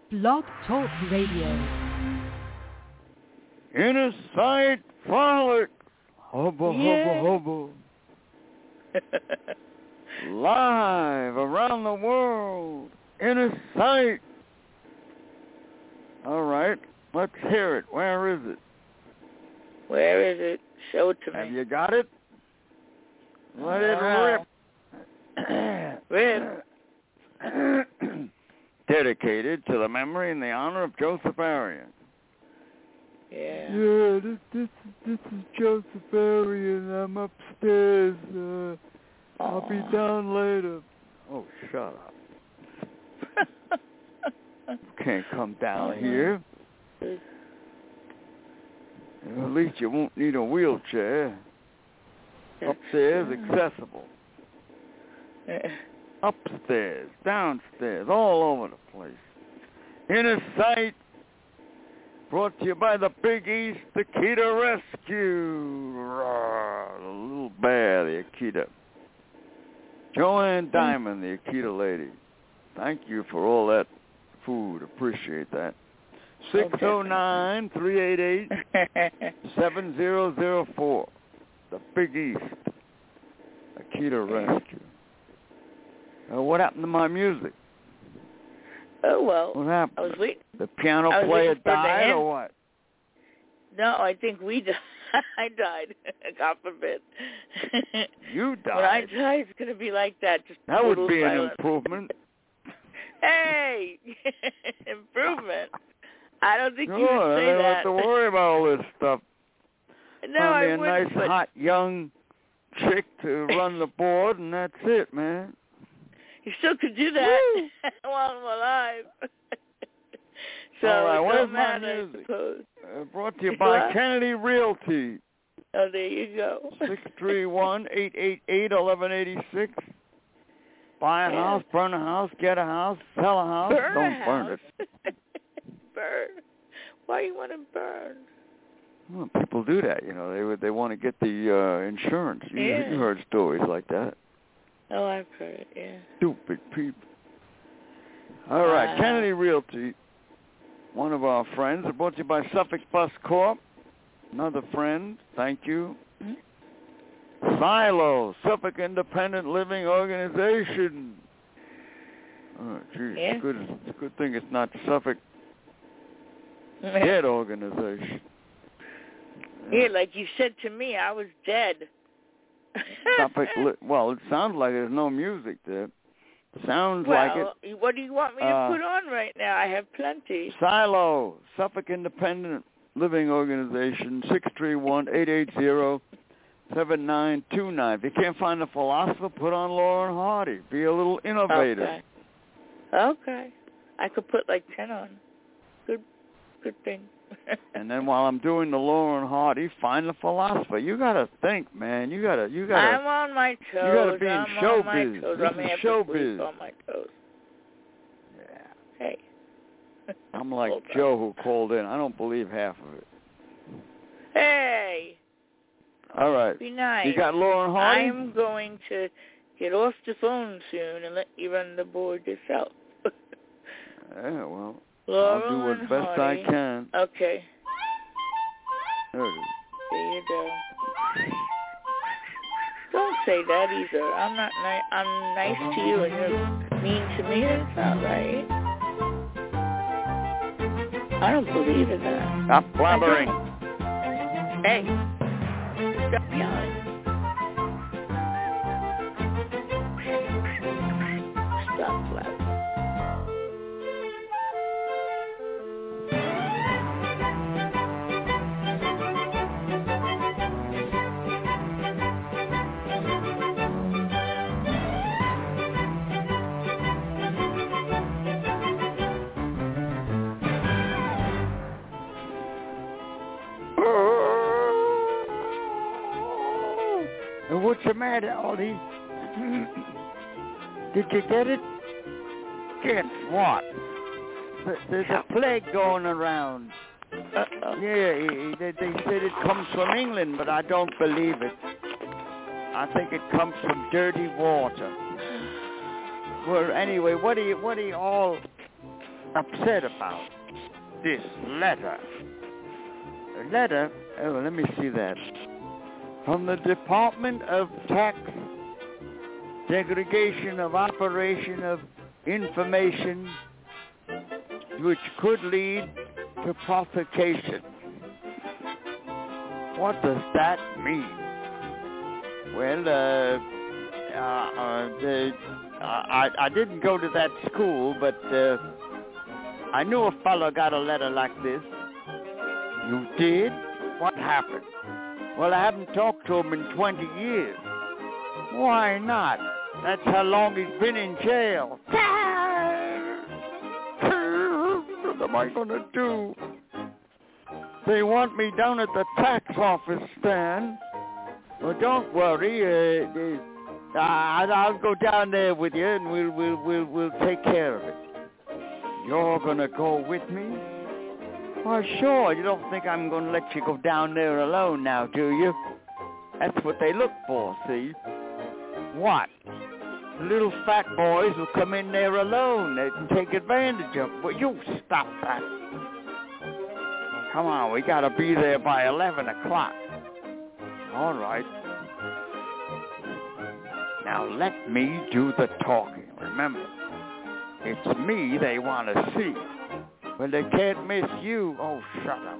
Blog Talk Radio. Inner Sight Frolic. Hubba, hubba, hubba. Live around the world. Inner Sight. All right. Let's hear it. Where is it? Where is it? Show it to me. Have you got it? Let it rip. Rip. Dedicated to the memory and the honor of Joseph Arian. Yeah. Yeah, this is Joseph Arian. I'm upstairs. I'll be down later. Oh, shut up. Can't come down here. At least you won't need a wheelchair. Upstairs, accessible. Upstairs, downstairs, all over the place. Inner Sight, brought to you by the Big East Akita Rescue. Rawr, the little bear, the Akita. Joanne Diamond, the Akita lady. Thank you for all that food. Appreciate that. 609-388-7004. The Big East Akita Rescue. What happened to my music? Oh, well. What happened? I was waiting. The piano player died or what? No, I think we died. I died. God forbid. You died? When I die, it's going to be like that. Just that would be silence. an improvement. Hey! Improvement. I don't think you would say I don't that. have to worry about all this stuff. No, I wouldn't. Be a nice, hot, young chick to run the board, and that's it, man. You still could do that while I'm alive. So all right, where's my music? Brought to you by Kennedy Realty. Oh, there you go. 631-888-1186. Buy a house, burn a house, get a house, sell a house. Don't burn it. Burn? Why you want to burn? Well, people do that, you know. They want to get the insurance. You heard stories like that. Oh, I've heard it, yeah. Stupid people. All right, Kennedy Realty, one of our friends. Brought to you by Suffolk Bus Corp. Another friend. Thank you. Mm-hmm. Silo, Suffolk Independent Living Organization. Oh, geez, it's a good thing it's not Suffolk Dead Organization. Yeah, like you said to me, I was dead. Suffolk, well, it sounds like there's no music there. Sounds like it. What do you want me to put on right now? I have plenty. Silo, Suffolk Independent Living Organization, 631-880-7929. If you can't find the philosopher, put on Lauren Hardy. Be a little innovative. Okay. I could put like 10 on. Good thing. And then while I'm doing the Lauren Hardy, find the philosopher. You gotta think, man. You gotta. I'm on my toes. You gotta be in showbiz. This is showbiz. On my toes. Yeah. Hey. I'm like Joe who called in. I don't believe half of it. Hey. All right. Be nice. You got Lauren Hardy? I'm going to get off the phone soon and let you run the board yourself. Yeah, well. Lauren I'll do what best Hardy. I can. Okay. There it is. There you go. Don't say that either. I'm not. I'm nice to you, and you're mean to me. That's not right. I don't believe in that. Stop blabbering. Hey, stop yelling. Stop blabbering. What's the matter, Ollie? Did you get it? Get what? There's a plague going around. Yeah, they said it comes from England, but I don't believe it. I think it comes from dirty water. Well, anyway, what are you all upset about this letter. A letter, oh, let me see that. From the Department of Tax Segregation of Operation of Information, which could lead to provocation. What does that mean? Well, I didn't go to that school, but I knew a fellow got a letter like this. You did? What happened? Well, I haven't talked to him in 20 years. Why not? That's how long he's been in jail. What am I going to do? They want me down at the tax office, Stan. Well, don't worry. I'll go down there with you, and we'll take care of it. You're going to go with me? Well, sure. You don't think I'm going to let you go down there alone now, do you? That's what they look for, see? What? Little fat boys will come in there alone. They can take advantage of it. Well, you stop that. Come on, we got to be there by 11 o'clock. All right. Now let me do the talking. Remember, it's me they want to see. Well, they can't miss you. Oh, shut up.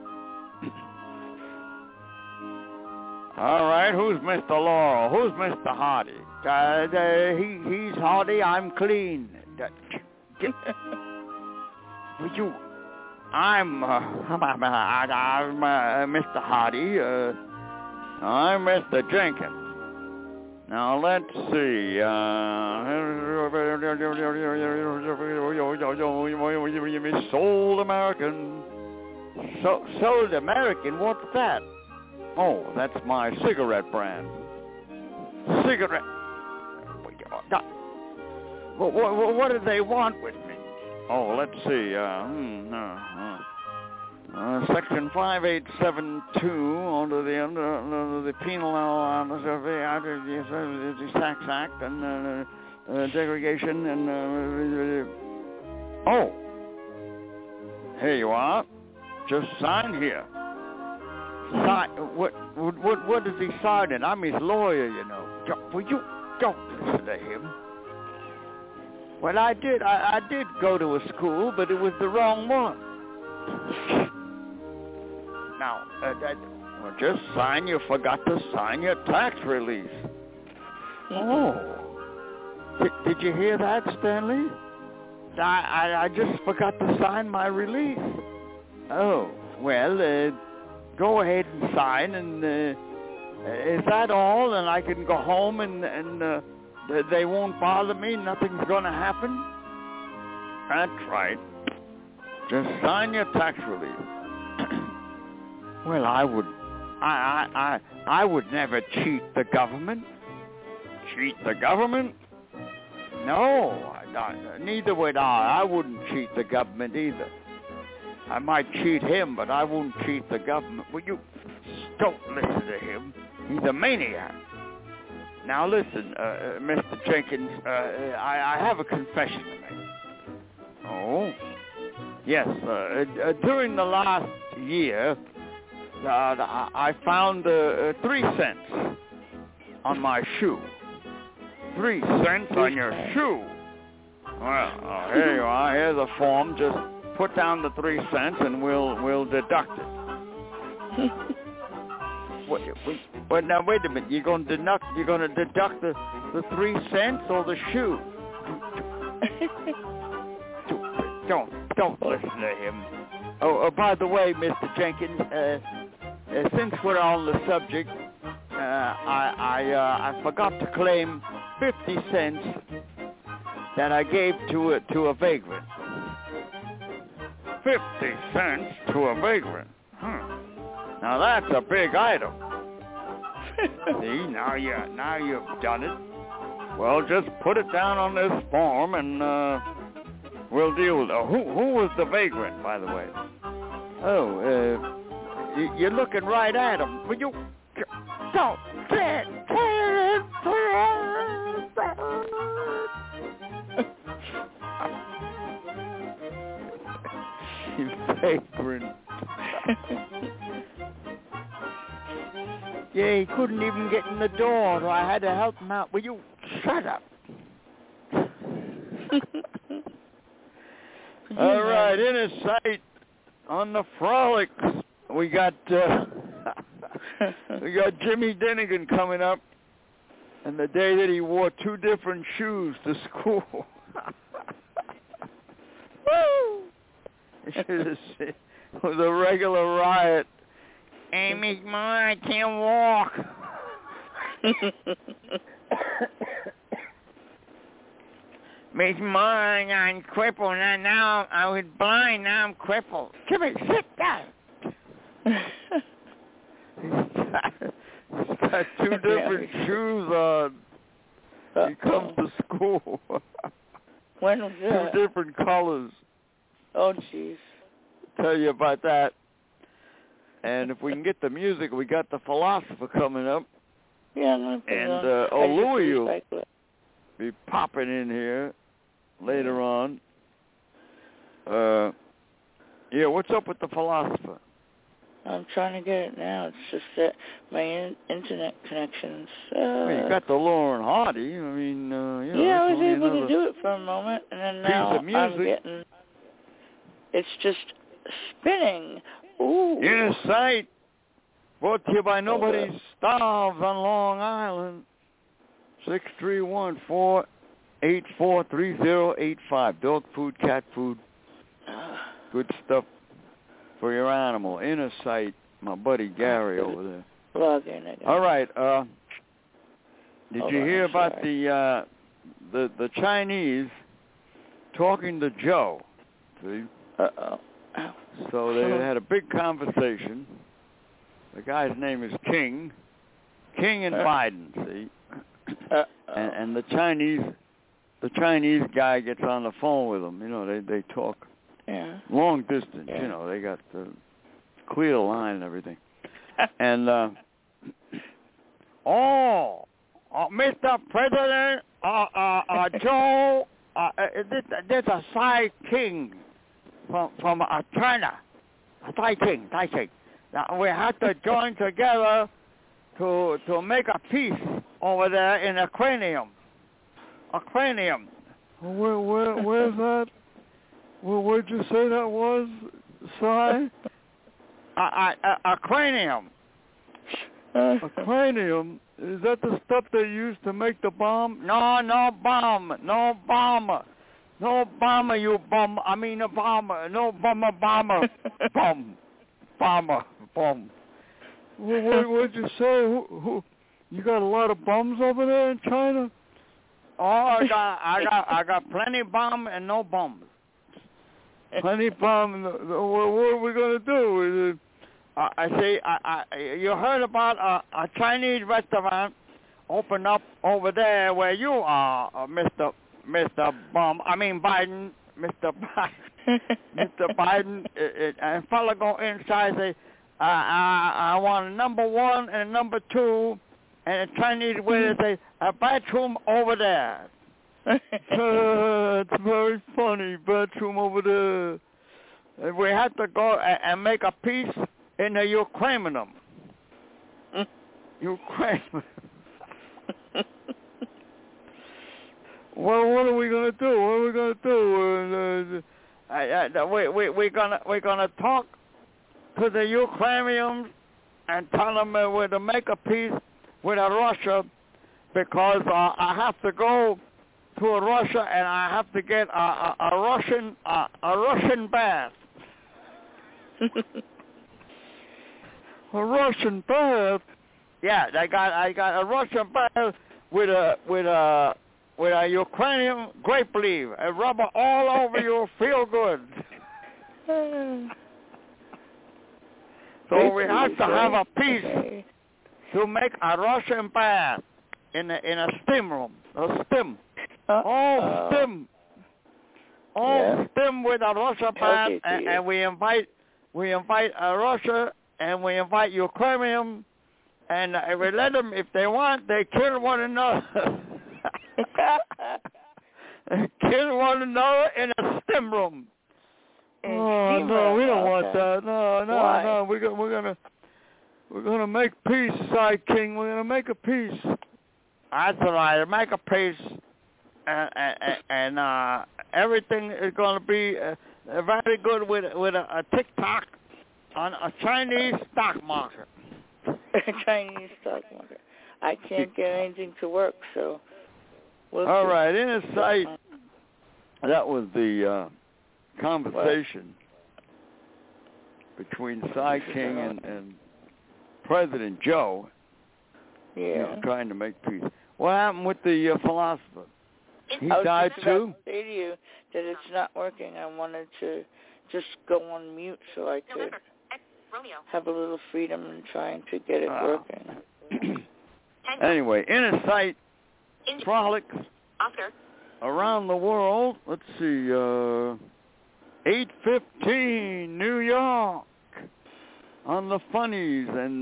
All right, who's Mr. Laurel? Who's Mr. Hardy? He's Hardy, I'm clean. I'm Mr. Hardy. I'm Mr. Jenkins. Now, let's see. Sold American. Sold American? What's that? Oh, that's my cigarette brand. Cigarette? What do they want with me? Oh, let's see. Section 5872 under the Penal Tax Act and segregation and oh, here you are. Just sign here. Sign. What does he sign in? I'm his lawyer, you know. Well, you don't listen to him. Well, I did go to a school, but it was the wrong one. Now, just sign. You forgot to sign your tax release. Oh. Did you hear that, Stanley? I just forgot to sign my release. Oh, well, go ahead and sign, and is that all? And I can go home and they won't bother me? Nothing's going to happen? That's right. Just sign your tax release. Well, I would never cheat the government. Cheat the government? No, neither would I. I wouldn't cheat the government either. I might cheat him, but I won't cheat the government. Well, you don't listen to him. He's a maniac. Now listen, Mr. Jenkins, I have a confession to make. Oh? Yes, during the last year, I found 3 cents on my shoe. 3 cents on your shoe? Well, here you are. Here's a form. Just put down the 3 cents and we'll deduct it. Well, now wait a minute. You're going to deduct the 3 cents or the shoe? Don't listen to him. Oh, by the way, Mr. Jenkins, since we're on the subject, I forgot to claim 50 cents that I gave to a vagrant. 50 cents to a vagrant. Now that's a big item. See, now you've done it. Well, just put it down on this form and we'll deal with it. Who was the vagrant, by the way? Oh, you're looking right at him. Will you don't say it. vagrant. Yeah, he couldn't even get in the door, so I had to help him out. Will you shut up? All right, in his sight on the Frolics, we got Jimmy Dinnigan coming up, and the day that he wore 2 different shoes to school. Woo! It was a regular riot. Amy's mine, I can't walk. Miss mine, I'm crippled. Now I was blind, now I'm crippled. Jimmy, sit down. He's got 2 different shoes on. He comes to school. When was that? 2 different colors. Oh, jeez. Tell you about that. And if we can get the music, we got the Philosopher coming up. Yeah, I'm going to put it on. And Louie will be popping in here later on. Yeah, what's up with the Philosopher? I'm trying to get it now. It's just that my internet connection's... Well, you got the Lauren Hardy. I mean, you know... Yeah, I was able to do it for a moment, and then now I'm getting... It's just spinning. Ooh. Inner Sight, brought to you by Nobody Starves on Long Island. 631-484-3085. Dog food, cat food, good stuff for your animal. Inner Sight, my buddy Gary over there. Log in again. All right. Did you hear about the Chinese talking to Joe? See? Uh-oh. So they had a big conversation. The guy's name is King and Biden, see? And the Chinese guy gets on the phone with them. You know, they talk long distance. You know, they got the clear line and everything. And Mr. President, Joe, there's a Tsai King from China, Tai King. Now we have to join together to make a peace over there in Aquarium. Where's that? Where'd you say that was, Si? Aquarium. Aquarium? Is that the stuff they use to make the bomb? No bomb. No bomber, you bum. I mean a bomber. No bomber. Bum. What'd you say? Who? You got a lot of bums over there in China? Oh, I got plenty bum and no bums. Plenty bum. What are we gonna do? I say, you heard about a Chinese restaurant open up over there where you are, Mr. Biden, Mr. Biden, and fella go inside and say, I want a number 1 and a number 2, and a Chinese waiter say, a bathroom over there. It's very funny, bathroom over there. And we have to go and make a peace in the Ukrainian. Ukraine. Well, what are we gonna do? We're gonna talk to the Ukrainians and tell them we're to make a peace with Russia, because I have to go to Russia and I have to get a Russian bath. A Russian bath? Yeah, I got a Russian bath with a Ukrainian grape leaf and rub it all over you, feel good. So we have to have a piece to make a Russian bath in a steam room, stem with a Russian bath, and we invite Russia and we invite Ukrainian, and we let them, if they want, they kill one another. Kill one another in a steam room. Oh no, we don't want that. No. We're gonna make peace, Psy King. We're gonna make a peace. That's right. Make a peace, and everything is gonna be very good with a TikTok on a Chinese stock market. Chinese stock market. I can't get anything to work, so. All right, in a sight. That was the conversation between Psy King and President Joe. Yeah. You know, trying to make peace. What happened with the philosopher? He died I was just too? about to say to you that it's not working. I wanted to just go on mute so I could have a little freedom in trying to get it working. Anyway, Inner Sight frolics around the world. Let's see, 8:15 New York on the funnies. And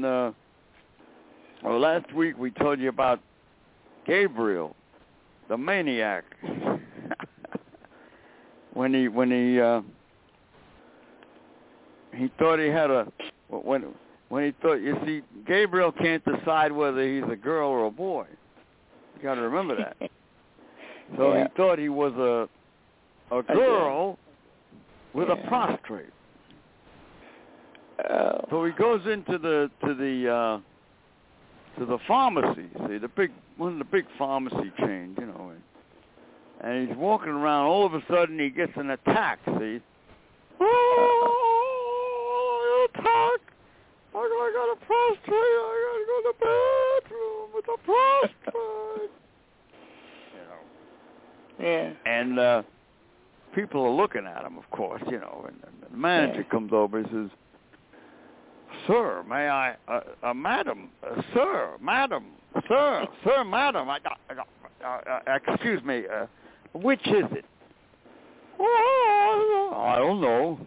last week we told you about Gabriel, the maniac. when he thought he had when he thought, you see, Gabriel can't decide whether he's a girl or a boy. You got to remember that. So he thought he was a girl with a prostrate. Oh. So he goes into the pharmacy, see, one of the big pharmacy chains, you know, and he's walking around. All of a sudden, he gets an attack. See, attack! I got a prostrate. I got to go to the bathroom with a prostrate. You know. Yeah. And people are looking at him, of course, you know. And the manager comes over and says, "Sir, may I, madam, sir, madam, excuse me, which is it?" I don't know.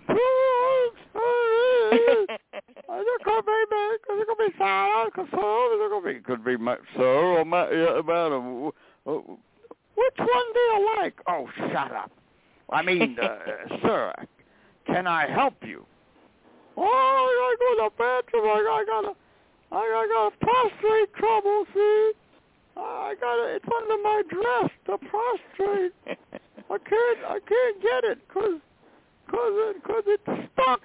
It could be sir or madam. Which one do you like? Oh, shut up. I mean, sir, can I help you? Oh, I go to the bathroom. I got a prostrate trouble, see? It's under my dress, the prostrate. I can't get it cause it's stuck.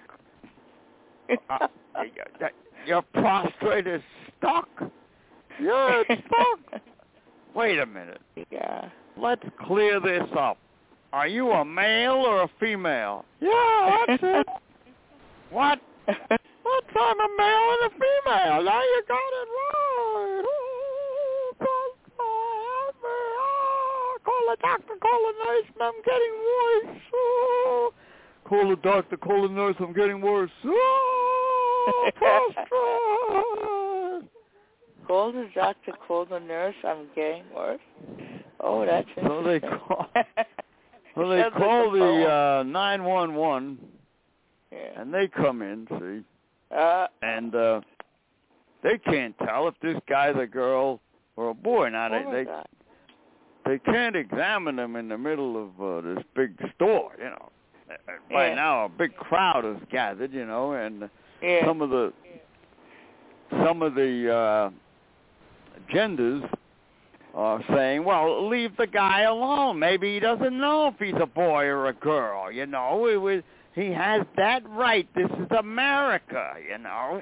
Your prostrate is stuck? Yeah, it's stuck. Wait a minute. Yeah. Let's clear this up. Are you a male or a female? Yeah, that's it. What? I'm a male and a female. Now you got it right. Call the doctor, call the nurse, I'm getting worse. Call the doctor, call the nurse, I'm getting worse. Prostrate. Call the doctor, call the nurse, I'm getting worse. Oh, that's interesting. So they call the 911, and they come in, see, and they can't tell if this guy's a girl or a boy. Now they can't examine them in the middle of this big store, you know. By now, a big crowd has gathered, you know, and some of the genders are saying, well, leave the guy alone. Maybe he doesn't know if he's a boy or a girl, you know. He has that right. This is America, you know.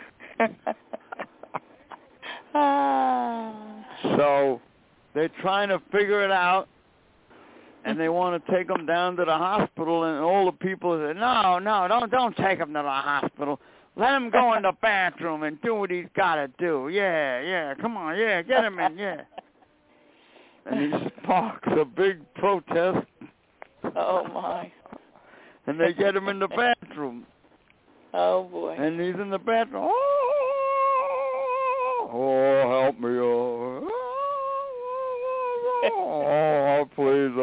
So they're trying to figure it out, and they want to take him down to the hospital, and all the people say, no, don't take him to the hospital. Let him go in the bathroom and do what he's got to do. Yeah, come on, get him in, And he sparks a big protest. Oh, my. And they get him in the bathroom. Oh, boy. And he's in the bathroom. Oh, help me. Oh, please.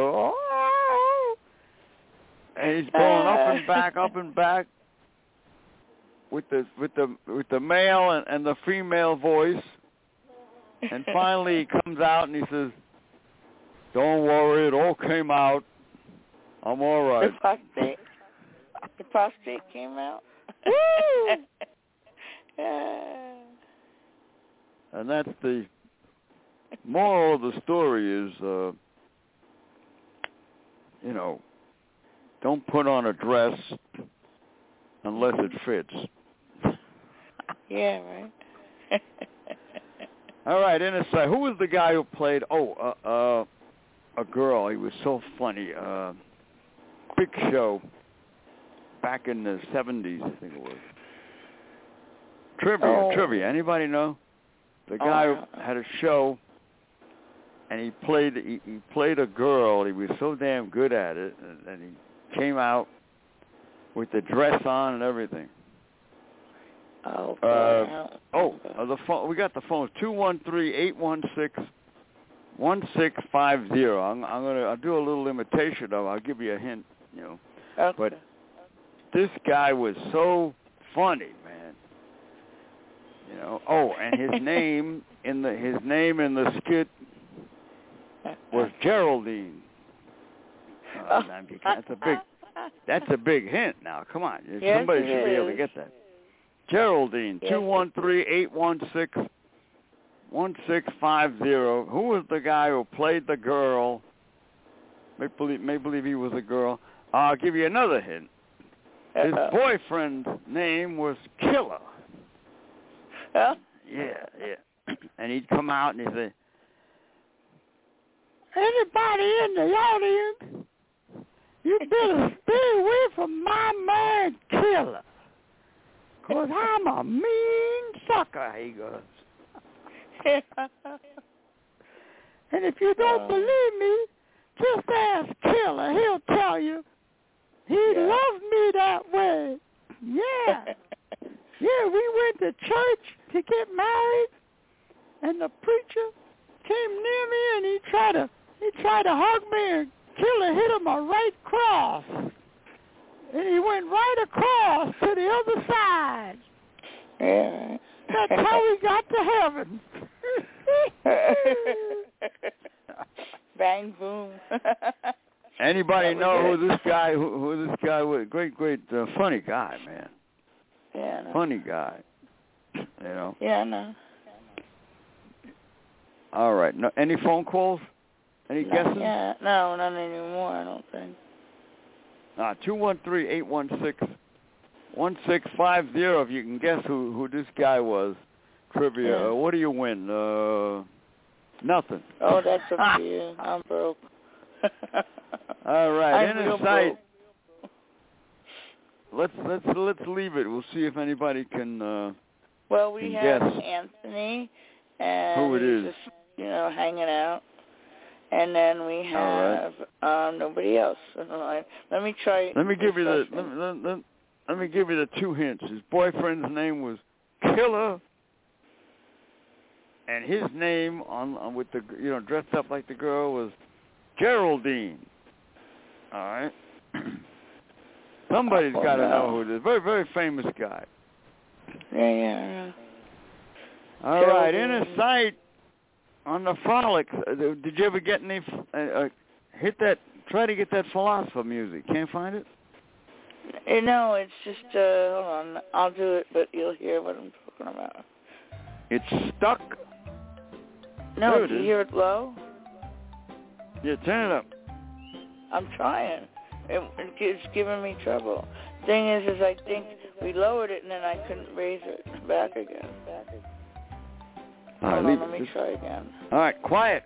And he's going up and back with the male and the female voice. And finally he comes out and he says, "Don't worry, it all came out. I'm all right." The prostate came out. Woo! And that's the moral of the story is, don't put on a dress unless it fits. Yeah, right. All right, Insight. Who was the guy who played, a girl. He was so funny. Big Show back in the 70s, I think it was. Trivia. Anybody know? The guy who had a show, and he played a girl. He was so damn good at it, and he came out with the dress on and everything. The phone. We got the phone. 213-816-1650. I'll do a little imitation of. I'll give you a hint. Okay. But this guy was so funny, man. And his name in the skit was Geraldine. That's a big hint. Now, come on, somebody should be able to get that. Geraldine, 213-816-1650. Who was the guy who played the girl? May believe he was a girl. I'll give you another hint. His boyfriend's name was Killer. Huh? Yeah. And he'd come out and he'd say, "Anybody in the audience, you better stay away from my man Killer, 'cause I'm a mean sucker," he goes. And if you don't believe me, just ask Killer. He'll tell you. He loved me that way. Yeah. Yeah, we went to church to get married, and the preacher came near me, and he tried to hug me, and Killer hit him a right cross. And he went right across to the other side. Yeah. That's how we got to heaven. Bang, boom. Anybody know who this guy was? Great, funny guy, man. Yeah, I know. Funny guy. Yeah, I know. All right. No, any phone calls? Any guesses? Yeah, no, not anymore, I don't think. 213-816-1650. If you can guess who this guy was. Trivia. Yeah. What do you win? Nothing. Oh, that's up to you. I'm broke. All right. I'm In sight. Let's leave it. We'll see if anybody can. Well, we have guess Anthony, and who it is. he's just hanging out, and then we have nobody else. Let me try. Let me give you the two hints. His boyfriend's name was Killer, and his name on with the dressed up like the girl was Geraldine. All right. Somebody's got to know who it is. Very, very famous guy. Yeah. All right, Inner Sight on the Frolics. Did you ever get any? Hit that. Try to get that philosopher music. Can't find it. No, it's just. Hold on, I'll do it, but you'll hear what I'm talking about. It's stuck. No, do you hear it low? Yeah, turn it up. I'm trying. It's giving me trouble. Thing is I think we lowered it and then I couldn't raise it back again. All right, Hold on, let me try again. All right, quiet.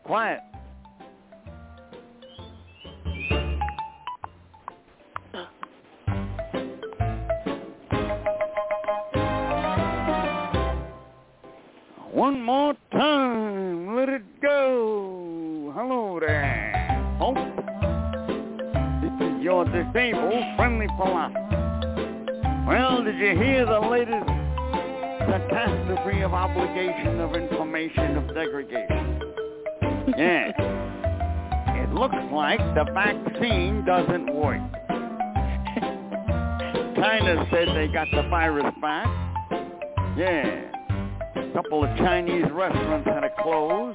One more time, let it go. Hello there, folks. This is your disabled friendly philosopher. Well, did you hear the latest catastrophe of obligation, of information, of segregation? Yeah. It looks like the vaccine doesn't work. China said they got the virus back. Yeah. A couple of Chinese restaurants had to close.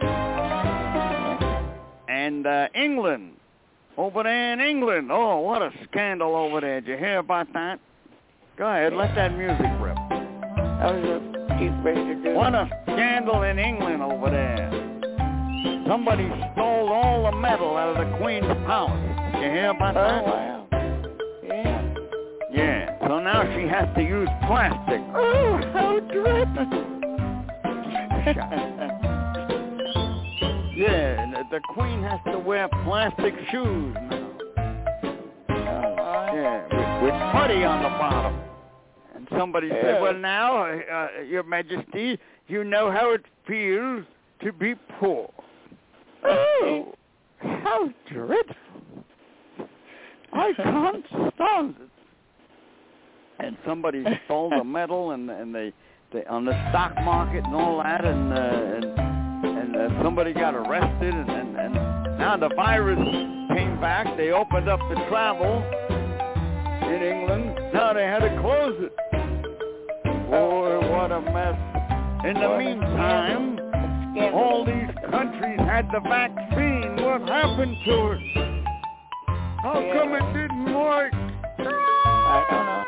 And England, over there in England, oh, what a scandal over there. Did you hear about that? Go ahead, let that music rip. I was getting ready to do. What a scandal in England over there. Somebody stole all the metal out of the Queen's palace. Did you hear about that? Oh, wow. Yeah. Yeah, so now she has to use plastic. Oh, how dreadful. Yeah, the Queen has to wear plastic shoes now. Yeah, with putty on the bottom. And somebody said, well, now, Your Majesty, you know how it feels to be poor. Oh, how dreadful. I can't stand it. And somebody stole the metal and they on the stock market and all that, and somebody got arrested, and now the virus came back. They opened up the travel in England. Now they had to close it. Boy, what a mess. In the meantime, all these countries had the vaccine. What happened to it? How come it didn't work? I don't know.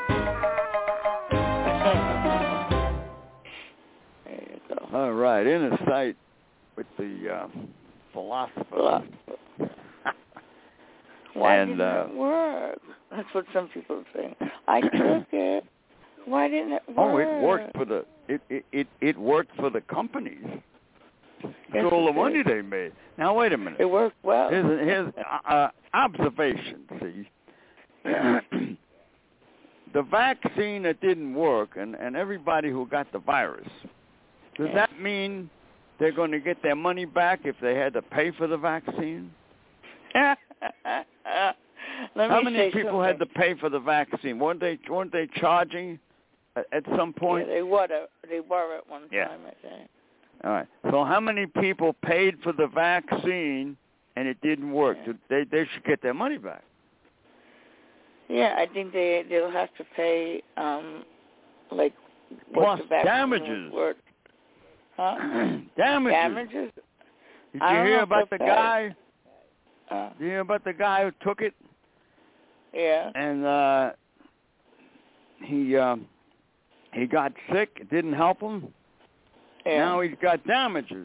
There you go. All right, Inner Sight with the philosopher. Why didn't it work? That's what some people say. I took it. Why didn't it work? Oh, it worked for the it worked for the companies. Yes, all the money they made. Now wait a minute. It worked well. Here's observation. See, the vaccine that didn't work, and everybody who got the virus. Does that mean they're going to get their money back if they had to pay for the vaccine? How many people had to pay for the vaccine? Weren't they charging at some point? Yeah, they were at one time, I think. All right. So how many people paid for the vaccine and it didn't work? Yeah. They should get their money back. Yeah, I think they'll have to pay like plus what the damages. Huh? Damages. Did you hear about the guy? Did you hear about the guy who took it? Yeah. And he got sick. It didn't help him. Yeah. Now he's got damages.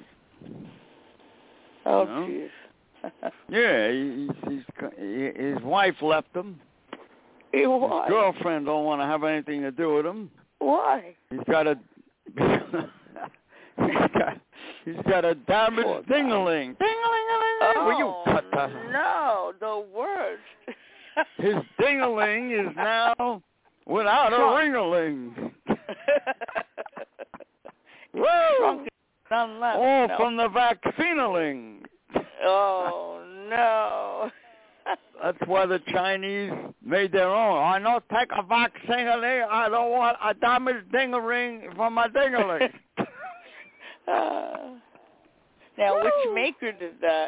Oh, jeez. Yeah, his wife left him. Why? His girlfriend don't want to have anything to do with him. Why? He's got a damaged ding-a-ling. Ding-a-ling-a-ling. Oh, Will you cut that? No, the worst. His ding-a-ling is now without a ring-a-ling. Woo! All from the vaccine-a-ling. Oh, no. That's why the Chinese made their own. I don't take a vaccine-a-ling. I don't want a damaged ding-a-ring from a ding-a-ling. Now, which maker did that?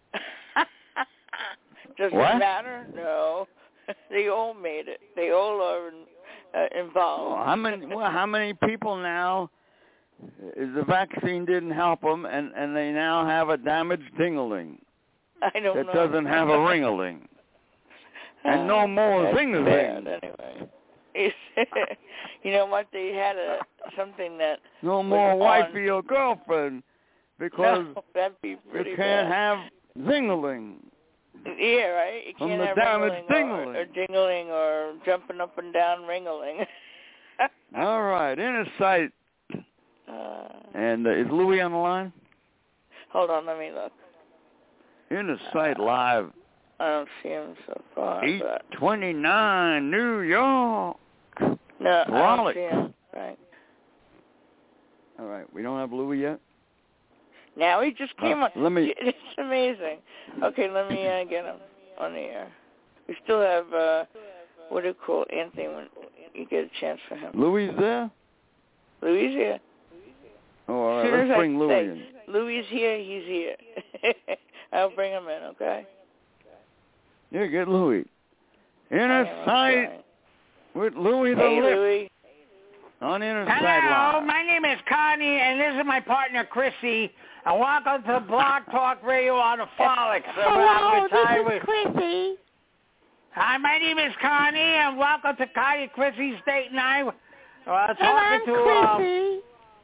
Does it matter? No. They all made it. They all are involved. Well, how many people now? The vaccine didn't help them, and they now have a damaged ding-a-ling. I don't know. That doesn't have a ring-a-ling. And no more zing-a-ling. Anyway. You know what? They had something that... No more wifey or girlfriend, because that'd be pretty you can't bad. have zing-a-ling. Yeah, right? You can't have damaged ring-a-ling or jingling or jumping up and down ring-a-ling. All right, Inner Sight. And is Louis on the line? Hold on, let me look. Inner Sight Live. I don't see him so far. 829 New York. No, I don't see him. Right. All right, we don't have Louis yet? Now he just came on. It's amazing. Okay, let me get him on the air. We still have, what do you call Anthony when you get a chance for him? Louis there? Louis here. Oh, all right, let's bring Louis in. Louis here, he's here. I'll bring him in, okay? Yeah, get Louis. Inner Sight with Louis the Lip. Louis. On Inner Sight Hello, Live. my name is Connie, and this is my partner, Chrissy. And welcome to Blog Talk Radio on the Frolics. Hello, this is Chrissy. Hi, my name is Connie, and welcome to Connie and Chrissy's Date Night. I'm Chrissy.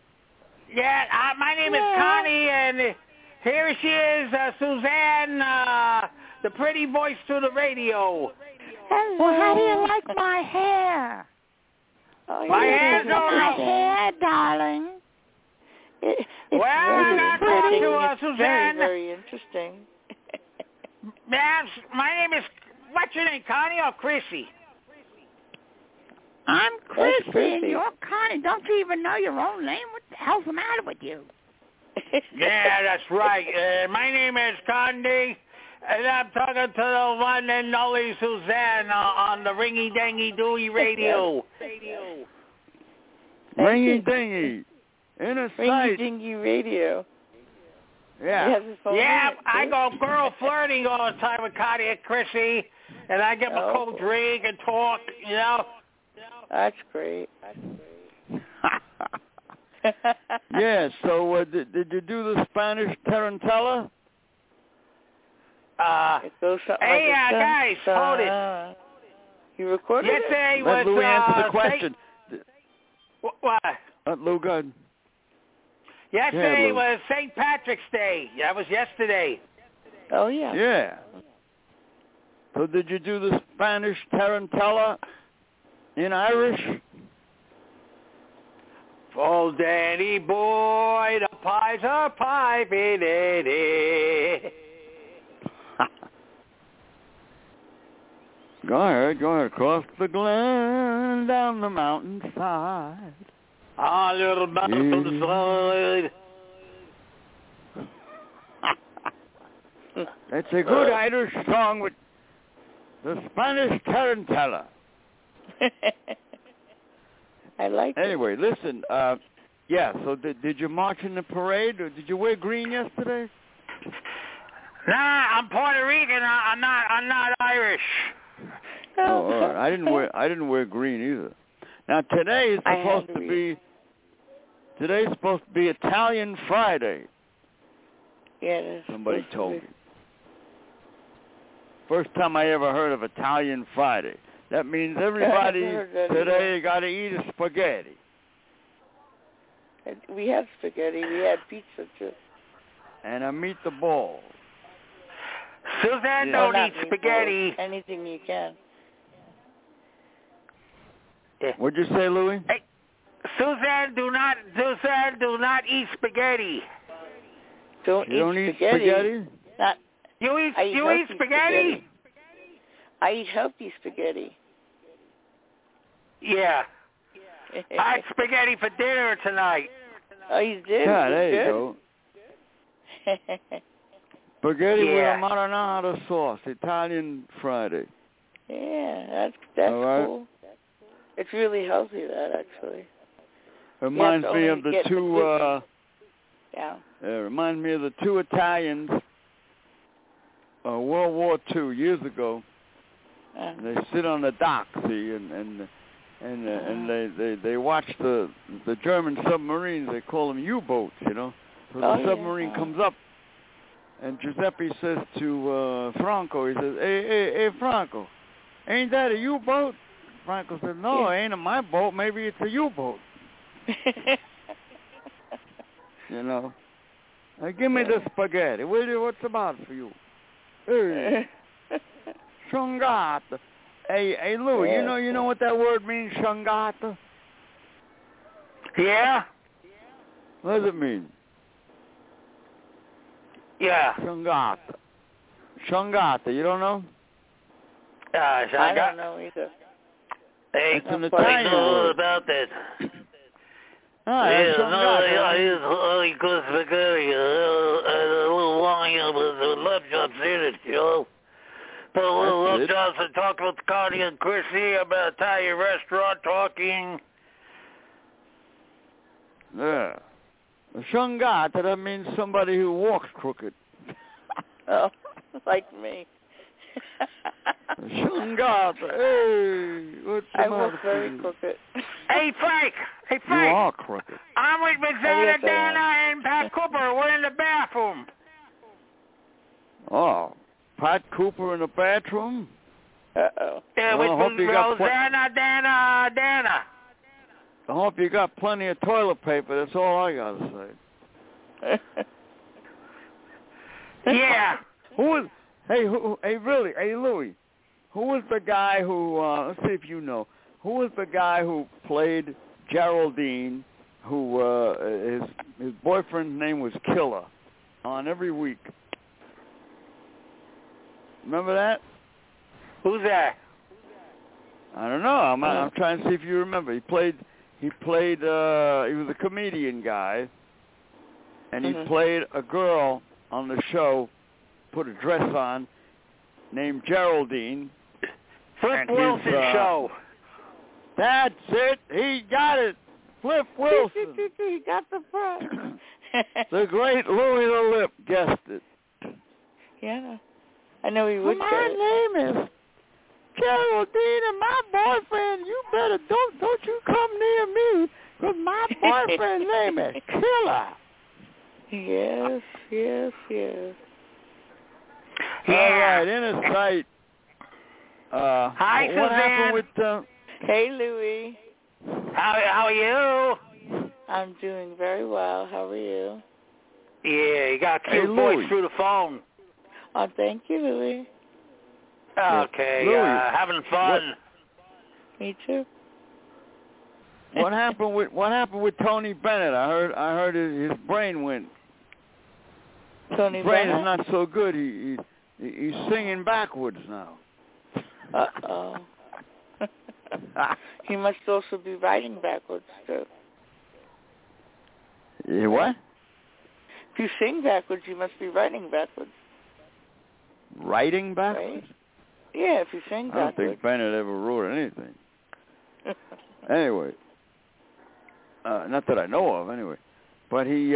My name is Connie, and here she is, Suzanne, the pretty voice to the radio. Hello. Well, how do you like my hair? My hair's all my hair, darling. I got to Suzanne. Very interesting. Ma'am, my name is, what's your name, Connie or Chrissy? I'm Chrissy, and you're Connie. Don't you even know your own name? What the hell's the matter with you? Yeah, that's right. My name is Connie, and I'm talking to the one and only Suzanne on the Ringy Dingy Dooey Radio. Ringy Dingy. In a sight. Ringy Dingy Radio. Yeah. I go girl flirting all the time with Connie and Chrissy, and I get my cold drink and talk, you know. That's great. Yeah, so did you do the Spanish Tarantella? It goes something like guys, hold it. You recorded Yesterday it? was, Let Lou answer the question. What? Lou, go ahead. Yesterday was St. Patrick's Day. That was yesterday. Oh, yeah. Yeah. So did you do the Spanish Tarantella in Irish? Oh, Danny boy, the pies are piping in. Go ahead. Across the glen, down the mountainside. A little mountainside. It's a good Irish song with the Spanish Tarantella. I like it. Anyway, listen, so did you march in the parade, or did you wear green yesterday? Nah, I'm Puerto Rican. I'm not Irish. Oh, all right. I didn't wear green either. Now today is supposed to be Italian Friday. Yeah, it is. Somebody told me. First time I ever heard of Italian Friday. That means everybody today got to eat a spaghetti. We had spaghetti. We had pizza too. And a meatball. Suzanne don't eat spaghetti. Anything you can. Yeah. What'd you say, Louie? Hey, Suzanne do not eat spaghetti. Don't eat spaghetti? Not. You eat spaghetti? I eat healthy spaghetti. Yeah. I had spaghetti for dinner tonight. Oh, you did? Yeah, there you go. Spaghetti with a marinara sauce, Italian Friday. Yeah, that's right. cool. It's really healthy, that, actually. Reminds me of the two, reminds me of the two Italians, World War II, years ago. They sit on the dock, see, and they watch the German submarines. They call them U-boats, you know. So the submarine comes up, and Giuseppe says to Franco, he says, "Hey, Franco, ain't that a U-boat?" Franco said, "No, it ain't my boat. Maybe it's a U-boat." You know. Give me the spaghetti. Will you? What's about for you? Hey. Shungata. Hey, Louie, you know what that word means, shungata? Yeah? What does it mean? Yeah. Shungata, you don't know? I don't know either. Hey, it's an Italian word. About that. Shungata. Because spaghetti, a little long, with the love jobs in it, you know. Put a little love jobs and talk with Connie and Chrissy about Italian restaurant talking. Yeah. Shungata, that means somebody who walks crooked. Oh, like me. Shungata, hey, what's the I walk matter very crooked. Hey, Frank. You are crooked. I'm with Rosanna, Dana, and Pat Cooper. We're in the bathroom. Oh, Pat Cooper in the bathroom? Uh-oh. Yeah, Well, I hope with you got Rosanna, Dana. I hope you got plenty of toilet paper. That's all I got to say. Yeah. Hey, Louie, who was the guy who, let's see if you know, who was the guy who played Geraldine, who, his boyfriend's name was Killer, on Every Week? Remember that? Who's that? I don't know. I'm trying to see if you remember. He was a comedian guy, and he played a girl on the show, put a dress on, named Geraldine. Flip Wilson show. That's it. He got it. Flip Wilson. He got the front. The great Louie the Lip guessed it. Yeah. I know he would. My name is Geraldine, and my boyfriend, you better don't you come near me, because my boyfriend's name is Killer. Yes. All right, inner sight. Hi, what Suzanne. happened with? Hey, Louie. How are you? I'm doing very well. How are you? Yeah, you got a cute voice through the phone. Oh, thank you, Louie. Okay, Louie, having fun. Me too. What happened with Tony Bennett? I heard his brain went. Tony His brain Bennett? is not so good. He's singing backwards now. Uh-oh. He must also be writing backwards, too. What? If you sing backwards, you must be writing backwards. Writing backwards? Right? Yeah, if you sing I don't backwards. think Bennett ever wrote anything. Anyway. Not that I know of, anyway. But he's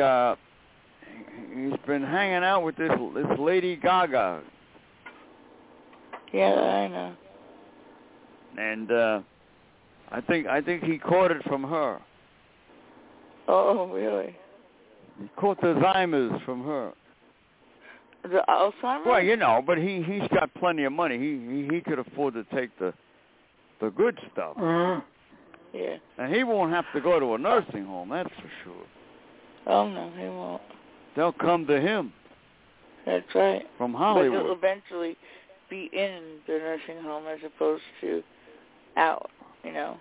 been hanging out with this Lady Gaga. Yeah, I know. And I think he caught it from her. Oh, really? He caught the Alzheimer's from her. The Alzheimer's? Well, you know, but he's got plenty of money. He could afford to take the good stuff. Yeah. And he won't have to go to a nursing home, that's for sure. Oh, no, he won't. They'll come to him. That's right. From Hollywood. But he'll eventually be in the nursing home as opposed to out, you know.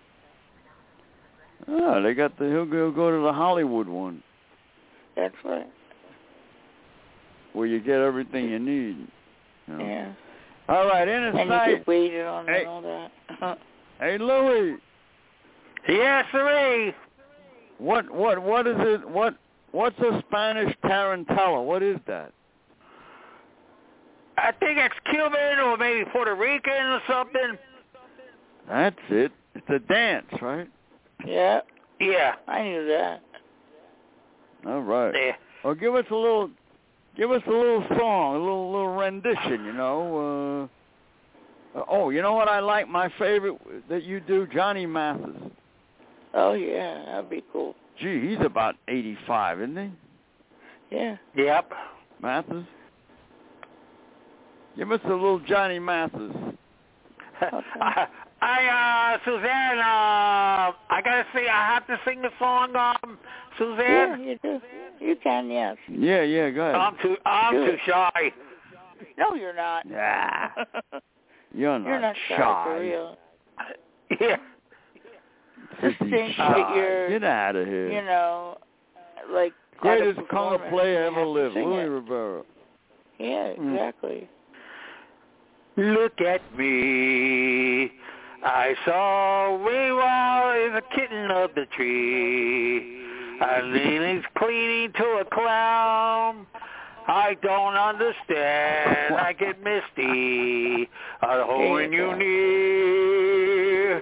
Ah, he'll go to the Hollywood one. That's right. Where you get everything you need. You know? Yeah. All right, inner and sight. you get waited on and all that. Hey, Louie. Yes, sirree. What is it? What's a Spanish tarantella? What is that? I think it's Cuban or maybe Puerto Rican or something. That's it. It's a dance, right? Yeah. Yeah. I knew that. All right. Yeah. Well, give us a little song, a little rendition, you know. You know what I like? My favorite that you do, Johnny Mathis. Oh, yeah. That'd be cool. Gee, he's about 85, isn't he? Yeah. Yep. Mathis? Give us a little Johnny Mathis. Okay. Suzanne, I gotta sing. I have to sing the song, Suzanne. Yeah, you do. You can, yes. Yeah, go ahead. I'm too shy. No, you're not. Yeah. You're not shy. For real. Yeah. Just think that you're, get out of here. You know, like greatest conga player ever lived, Louie it. Rivera. Yeah, exactly. Look at me. I saw Waywell is a kitten of the tree. And then he's cleaning to a clown. I don't understand. I get misty. I'm holding you near.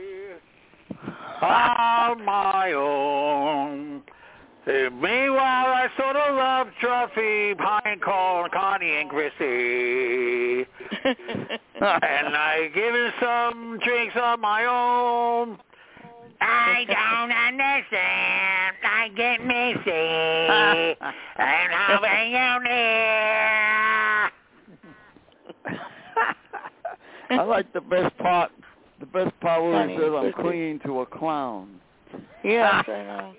On my own. Meanwhile, I saw the love trophy behind Connie and Chrissy. And I given some drinks on my own. I don't understand. I get missy. And I'll be you near. I like the best part. The best part where he says, I'm Chrissy. clinging to a clown. Yes, I know.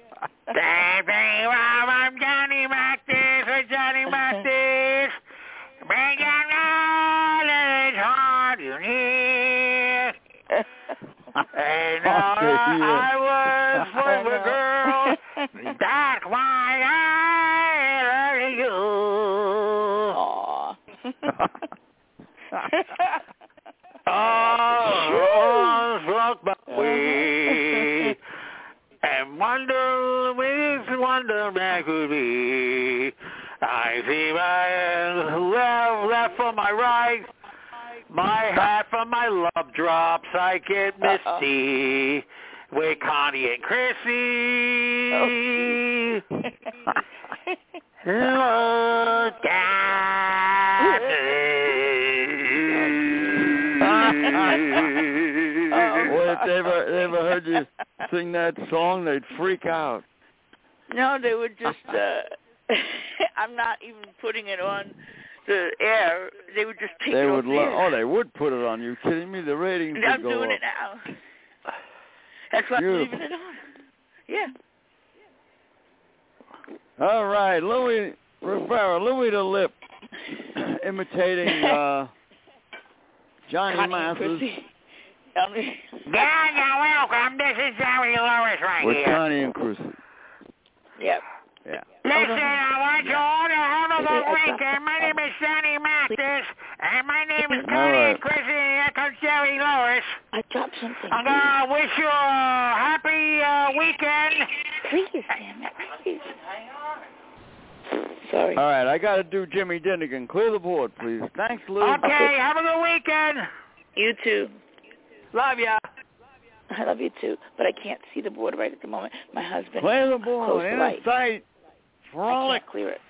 I'm Johnny Mathis or Johnny Mathis. Bring your knowledge, all you need. And all I was for the girl. That's why I love you. Aww. Walk by way and wonder which wonder that could be. I see my left from my right, my hat from my love drops. I get misty with Connie and Chrissy. Look at Boy, if they ever heard you sing that song, they'd freak out. No, they would just, I'm not even putting it on the air. They would just take it off the air. They would put it on. You kidding me? The ratings would I'm go doing up. it now. That's why I'm leaving it on. Yeah. All right, Louis Rivera, Louis the Lip, imitating Johnny Mathis. you're welcome. This is Jerry Lewis right with here. Connie and Chrissy. Yep. Yeah. Listen, I want you all to have a good weekend. My name is Johnny Mathis, and my name is Connie and Chrissy, and here comes Jerry Lewis. I dropped something. I'm going to wish you a happy weekend. Please, damn it. Please. Sorry. All right, I got to do Jimmy Dinnigan. Clear the board, please. Thanks, Lou. Okay, have a good weekend. You too. Love ya. I love you too, but I can't see the board right at the moment. My husband. Clear the board. In sight. Frolic. I can't clear it.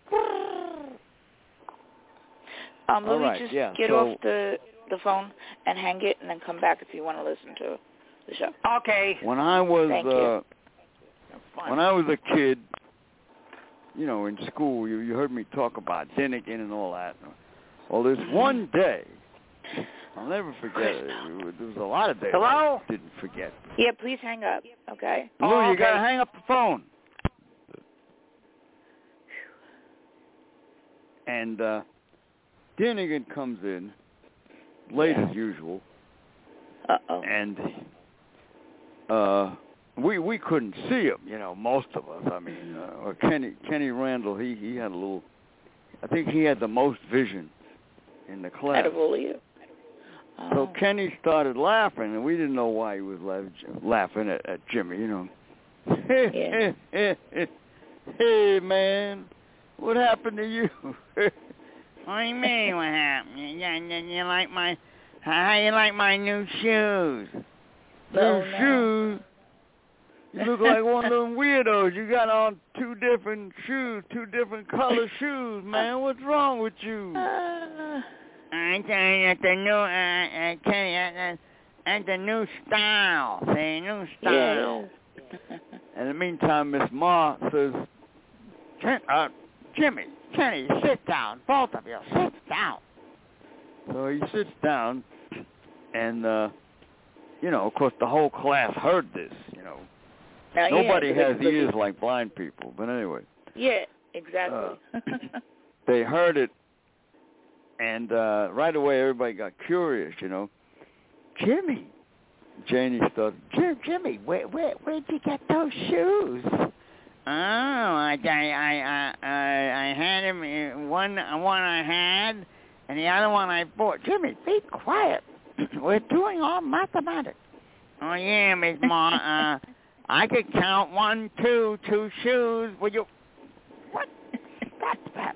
Louis, right, just yeah, get off the phone and hang it, and then come back if you want to listen to the show. Okay. When I was Thank you. when I was a kid, you know, in school, you heard me talk about Dinnigan and all that. Well, there's one day, I'll never forget it. There was a lot of days I didn't forget. Yeah, please hang up, okay? Lou, you got to hang up the phone. And Dinnigan comes in, late as usual. Uh-oh. And we couldn't see him, you know, most of us. I mean, or Kenny Randall, he had a little, I think he had the most vision in the class. Out of all of you. So Kenny started laughing, and we didn't know why he was laughing at Jimmy, you know. Yeah. Hey, man, what happened to you? What do you mean what happened? You like my, how you like my new shoes? New shoes? You look like one of them weirdos. You got on two different shoes, two different color shoes, man. What's wrong with you? I tell you, that's the new, that's the new style. See, new style. Yeah. In the meantime, Miss Ma says, Jimmy, Kenny, sit down. Both of you, sit down. So he sits down, and, you know, of course, the whole class heard this, you know. Nobody has ears like blind people, but anyway. Yeah, exactly. They heard it, and right away everybody got curious, you know. Jimmy. Janie started, Jimmy, where'd you get those shoes? Oh, I had him, one I had, and the other one I bought. Jimmy, be quiet. We're doing all mathematics. Oh, yeah, Miss Ma, I could count 1, 2 shoes. Will you? What? That's that.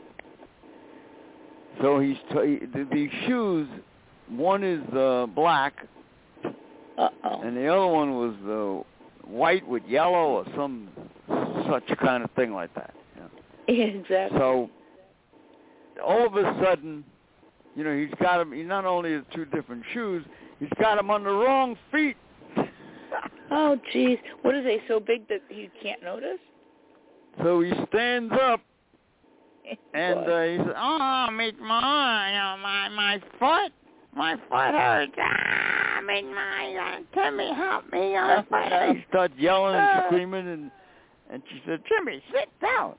So these shoes, one is black, and the other one was white with yellow or some such kind of thing like that. Yeah, exactly. So all of a sudden, you know, he's got them. He not only has two different shoes, he's got them on the wrong feet. Oh, jeez. What are they, so big that you can't notice? So he stands up, and he says, Oh, Miss Ma, my foot. My foot hurts. Timmy, help me. He starts yelling and screaming, and she said, Jimmy, sit down.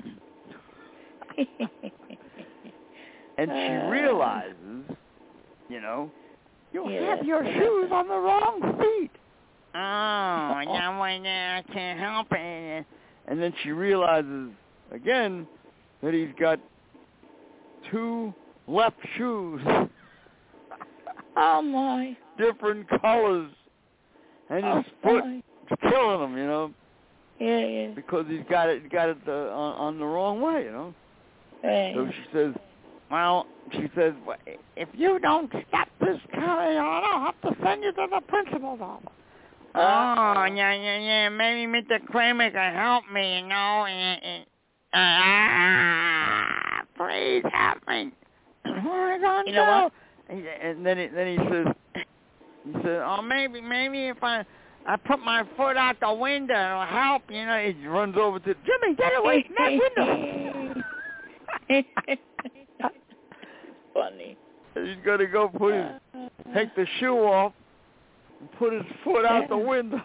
And she realizes, you have your shoes on the wrong feet. Oh, I can't help it. And then she realizes, again, that he's got 2 left shoes. Oh, my. Different colors. And his foot is killing him, Yeah. Because he's got it on the wrong way, Right. So she says, if you don't stop this carrying on, I'll have to send you to the principal's office. Oh, yeah. Maybe Mr. Kramer can help me, please help me. I don't know. And then he says, oh, maybe if I put my foot out the window, it'll help. He runs over to Jimmy, get away from that window. Funny. He's going to go take the shoe off and put his foot out the window.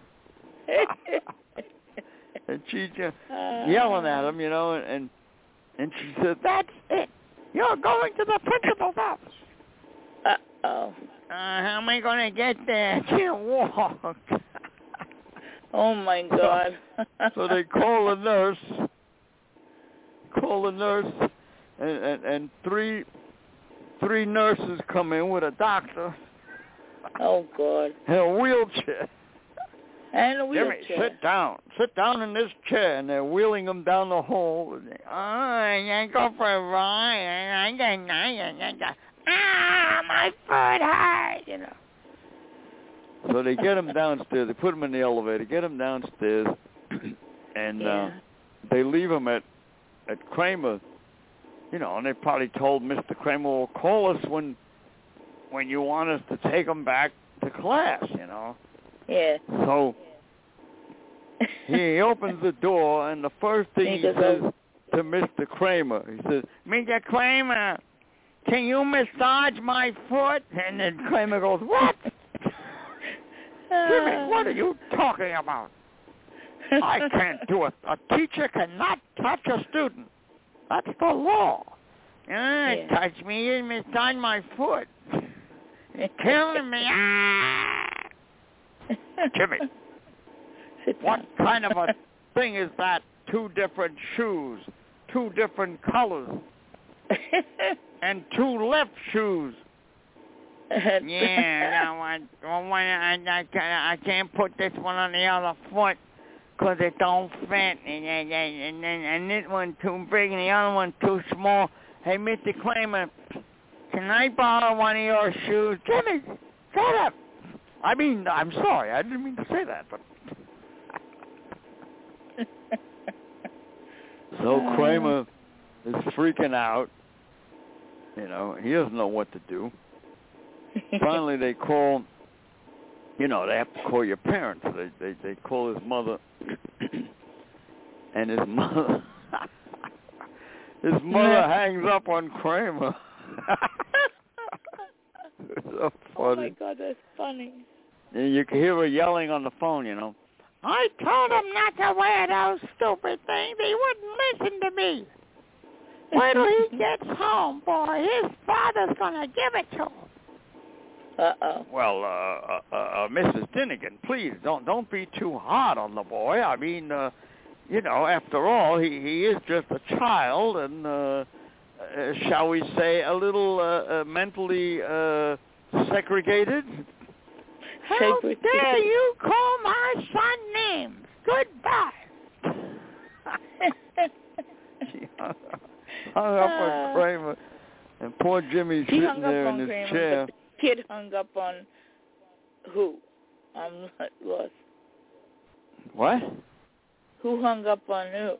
And she's yelling at him, and she said, that's it. You're going to the principal's office. Uh-oh. How am I going to get there? I can't walk. Oh, my God. So they call the nurse, and three nurses come in with a doctor. Oh, God. In a wheelchair. And a wheelchair. Jimmy, sit down in this chair, and they're wheeling him down the hall. I go for a ride. My foot hurts, So they get him downstairs. They put him in the elevator, get him downstairs, and they leave him at Kramer. And they probably told Mr. Kramer, well, call us when you want us to take him back to class, Yeah. So he opens the door, and the first thing he says to Mr. Kramer, he says, Mr. Kramer, can you massage my foot? And then Kramer goes, what? Jimmy, what are you talking about? I can't do it. A teacher cannot touch a student. That's the law. Touch me and massage my foot. You're killing me. Jimmy, what kind of a thing is that? 2 different shoes, 2 different colors, and 2 left shoes. I can't put this one on the other foot because it don't fit, and this one too big and the other one too small. Hey, Mr. Kramer, can I borrow one of your shoes? Jimmy, shut up. I'm sorry. I didn't mean to say that, but... So Kramer is freaking out. He doesn't know what to do. Finally, they call, they have to call your parents. They call his mother, and his mother hangs up on Kramer. So funny. Oh, my God, that's funny. And you can hear her yelling on the phone, I told him not to wear those stupid things. He wouldn't listen to me. Wait till he gets home, boy. His father's going to give it to him. Uh-oh. Well, Mrs. Dinnigan, please don't be too hard on the boy. After all, he is just a child, and shall we say a little mentally segregated. How dare you call my son names? Goodbye. She hung up on Kramer, and poor Jimmy's sitting there in his Kramer, chair. But the kid hung up on who? I'm lost. What? Who hung up on who?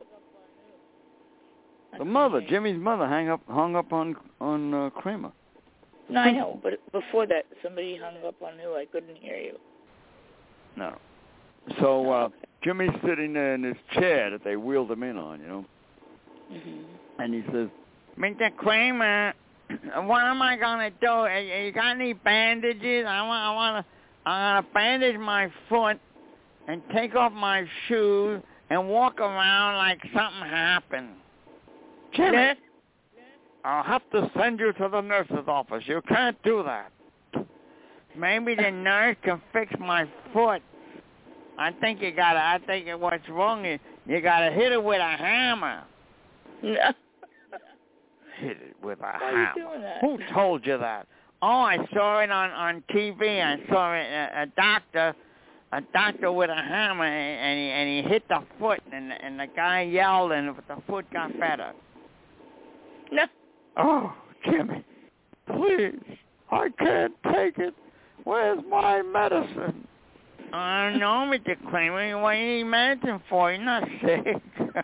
The mother, Jimmy's mother, hung up on Kramer. No, I know, but before that, somebody hung up on who? I couldn't hear you. No. So Jimmy's sitting there in his chair that they wheeled him in on, Mm-hmm. And he says, Mr. Kramer, what am I gonna do? You got any bandages? I'm gonna bandage my foot and take off my shoes and walk around like something happened. Jimmy, I'll have to send you to the nurse's office. You can't do that. Maybe the nurse can fix my foot. I think what's wrong is you gotta hit it with a hammer. No. Hit it with a Why hammer. are you doing that? Who told you that? Oh, I saw it on TV. I saw it, a doctor with a hammer, and he hit the foot, and the guy yelled, and the foot got better. No. Oh, Jimmy, please, I can't take it. Where's my medicine? I don't know, Mr. Kramer. What do you need medicine for? You're not sick.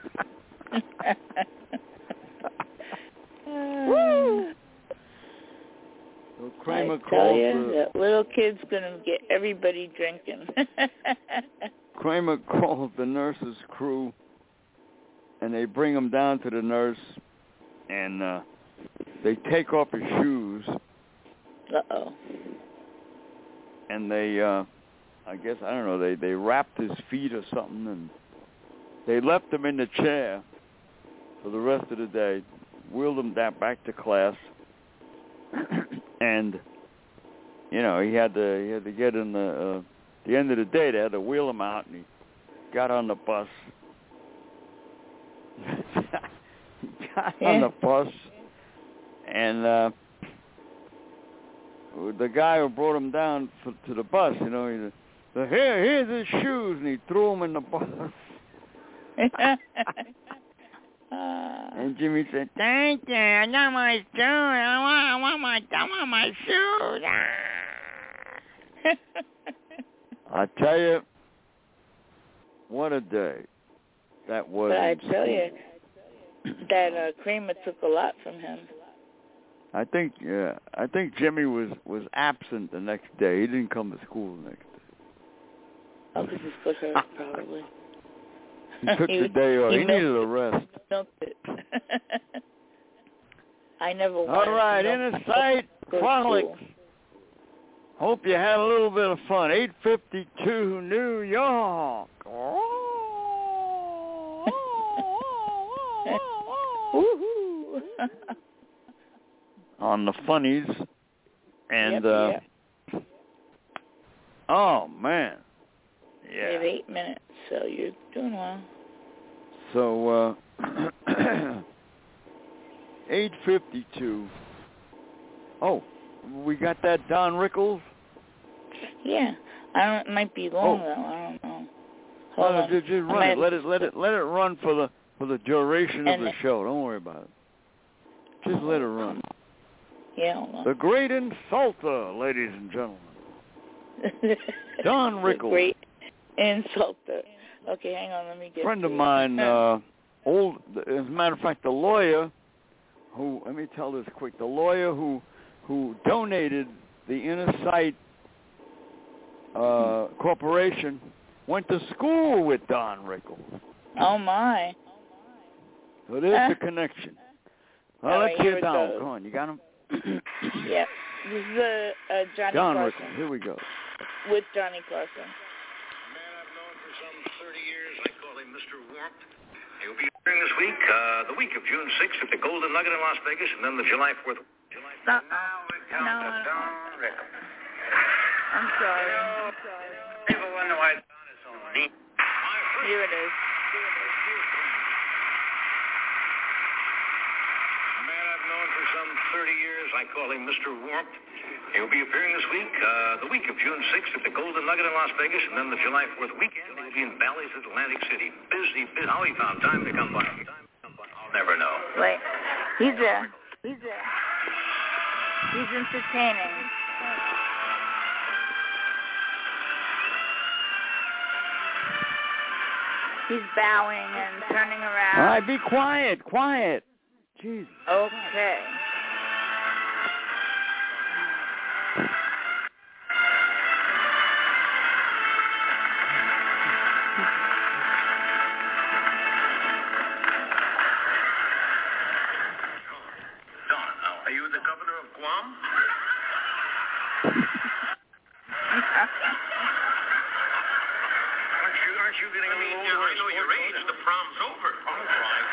Woo! So Kramer I tell you, called that little kid's gonna get everybody drinking. Kramer called the nurse's crew, and they bring him down to the nurse, and they take off his shoes. Uh-oh. And they, I guess, I don't know, they wrapped his feet or something, and they left him in the chair for the rest of the day, wheeled him back to class, and, you know, he had to get in the end of the day, they had to wheel him out, and he got on the bus. He got on the bus, and the guy who brought him down to the bus, you know, he said, here's his shoes, and he threw them in the bus. And Jimmy said, Thank you. I got my shoes. I want my shoes. I tell you, what a day that was. But I tell you, that Kramer took a lot from him. I think Jimmy was absent the next day. He didn't come to school the next day. Oh, because his foot hurt, probably. He took the day off. He needed a rest. Milked it. I never wanted All right, Inner Sight Frolic. Hope you had a little bit of fun. 8:52 New York. Woohoo! On the funnies. And, yep. Oh, man. Yeah. You have 8 minutes, so you're doing well. So, 8:52. Oh, we got that Don Rickles? Yeah. It might be long, though. I don't know. Hold on. Just run it. Let it run for the duration of the show. Don't worry about it. Just let it run. Yeah, hold on. The Great Insulter, ladies and gentlemen. Don Rickles. The Great Insulter. Okay, hang on. Let me get friend of mine, as a matter of fact, the lawyer who, let me tell this quick, the lawyer who donated the Inner Sight Corporation went to school with Don Rickles. Oh, my. So there's the connection. Well, let's hear Don. Goes. Come on, you got him? Yeah. This is Johnny Don Carson. Rickles, here we go. With Johnny Carson. A man I've known for some 30 years, I call him Mr. Warmth. He'll be appearing this week, the week of June 6th at the Golden Nugget in Las Vegas, and then the July 4th. Now we come to Don Rickles. I'm sorry. People wonder why Don is so neat. Here it is. A man I've known for some 30 years, I call him Mr. Warmth. He'll be appearing this week, the week of June 6th at the Golden Nugget in Las Vegas, and then the July 4th weekend, he'll be in Bally's, Atlantic City. Busy. How he found time to come by. I'll never know. Wait. He's entertaining. He's bowing and turning around. All right, be quiet. Jeez. Okay. Don, are you the governor? aren't you getting a little older? I know your age. The prom's over. Oh, fine.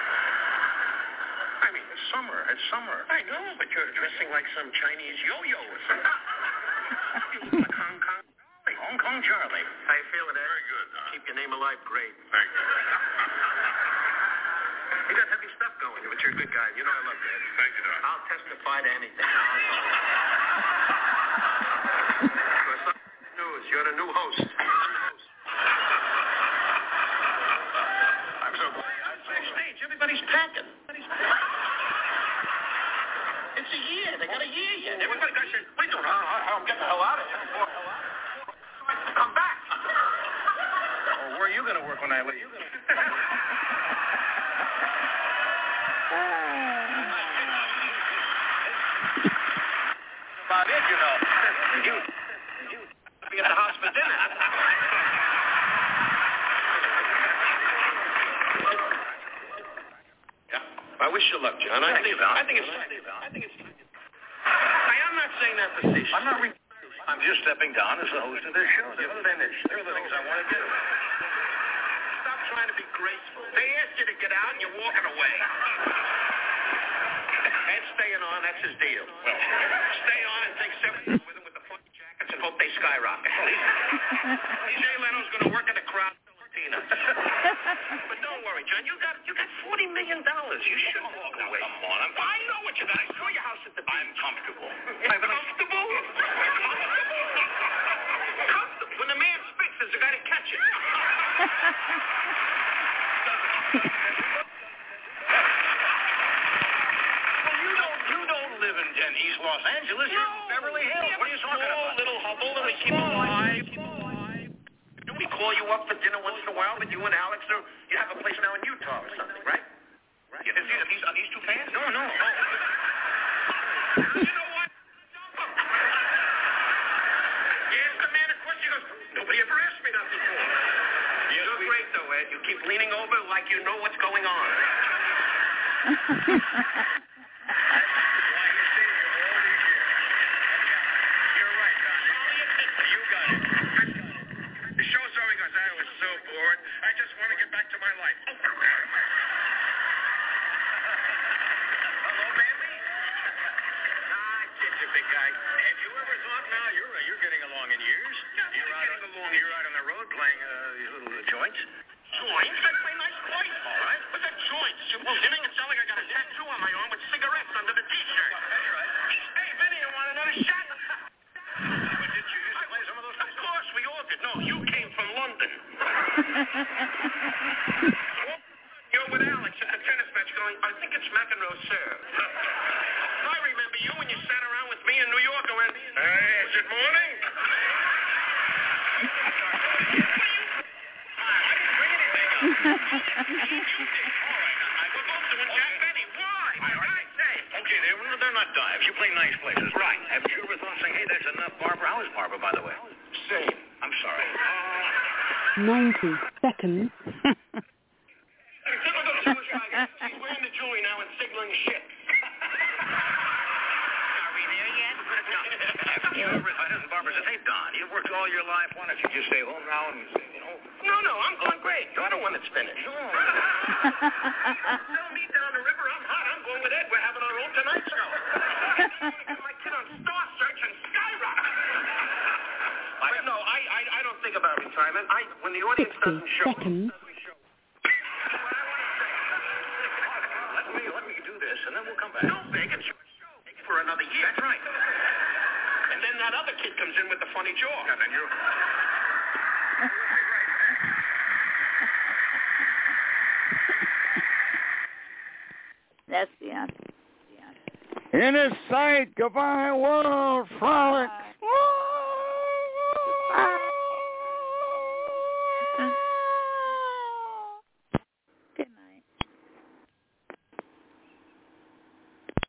I mean, it's summer. It's summer. I know, but you're dressing like some Chinese yo-yo or something. You look like Hong Kong Charlie. Hong Kong Charlie. How you feeling, Ed? Very good. Keep your name alive. Great. Thank you. You got heavy stuff going, but you're a good guy. You know I love you, Ed. Thank you, Doc. I'll testify to anything. News. You're the new host. I'm so glad. Backstage, everybody's packing. It's a year. They got a year yet. Everybody got said, what are you doing? I'm getting the hell out of here. Come back. Well, where are you going to work when I leave? About it, you know. You be at the house for dinner. I wish you luck, John. I think it's time. I'm not saying that facetious. I'm just stepping down as the host of this show. You're finished. There are the things I want to do. Stop trying to be graceful. They asked you to get out and you're walking away. Ed's staying on. That's his deal. Well, stay on and take 7 with him with the funky jackets and hope they skyrocket. Jay Leno's going to work in the crowd. But don't worry, John. You got $40 million. You shouldn't walk away. Come on, I know what you got. I saw your house at the beach. I'm comfortable. Comfortable? Comfortable. When the man spits, there's a guy to catch it. Well, you don't live in East Los Angeles. You're in Beverly Hills. What are you talking about? Little hovel and we keep alive. We call you up for dinner once in a while, but you and Alex, you have a place now in Utah or something, right? Are these two fans? No. You know what? You ask the man a question, he goes, nobody ever asked me that before. You're great, though, Ed. You keep leaning over like you know what's going on. You're right, Don. You got it. The show's over because I was so bored. I just want to get back to my life. Hello, baby? It's a big guy. Have you ever thought now you're getting along in years? You're out on the road playing these little joints? Joints? I play nice boys. All right. What's that joints? You make it sound like I got a tattoo on my arm with cigarettes under the T-shirt. That's right. Hey, Vinny, you want another shot? But did you used to play some of those? Of course, we all did. No, you came from London. You're with Alex at the tennis match going, I think it's McEnroe serve. I remember you when you sat around with me in New York and went, hey, is it morning? I didn't bring anything up. You did. All right, we're both doing Jack Benny. Why? I say. Okay, they're not dives. You play nice places. Right. Have you ever thought saying, hey, there's enough Barbara? How is Barbara, by the way? Same. I'm sorry. 90 seconds. Typical Jewish guy. She's wearing the jewelry now and signaling shit. Are we there yet? Have you ever thought, Barbara says, hey, Don, you've worked all your life. Why don't you just stay home now and, No, I'm going great. You're the one that's finished. Tell me down the river, I'm hot. I'm going with Ed. We're having our own Tonight Show. I want to get my kid on Star Search and skyrocket. But no, I don't think about retirement. When the audience doesn't show. Seconds. Let me do this, and then we'll come back. No, make it for another year. That's right. And then that other kid comes in with the funny jaw. And then you. That's the answer. In a sight, goodbye world, frolic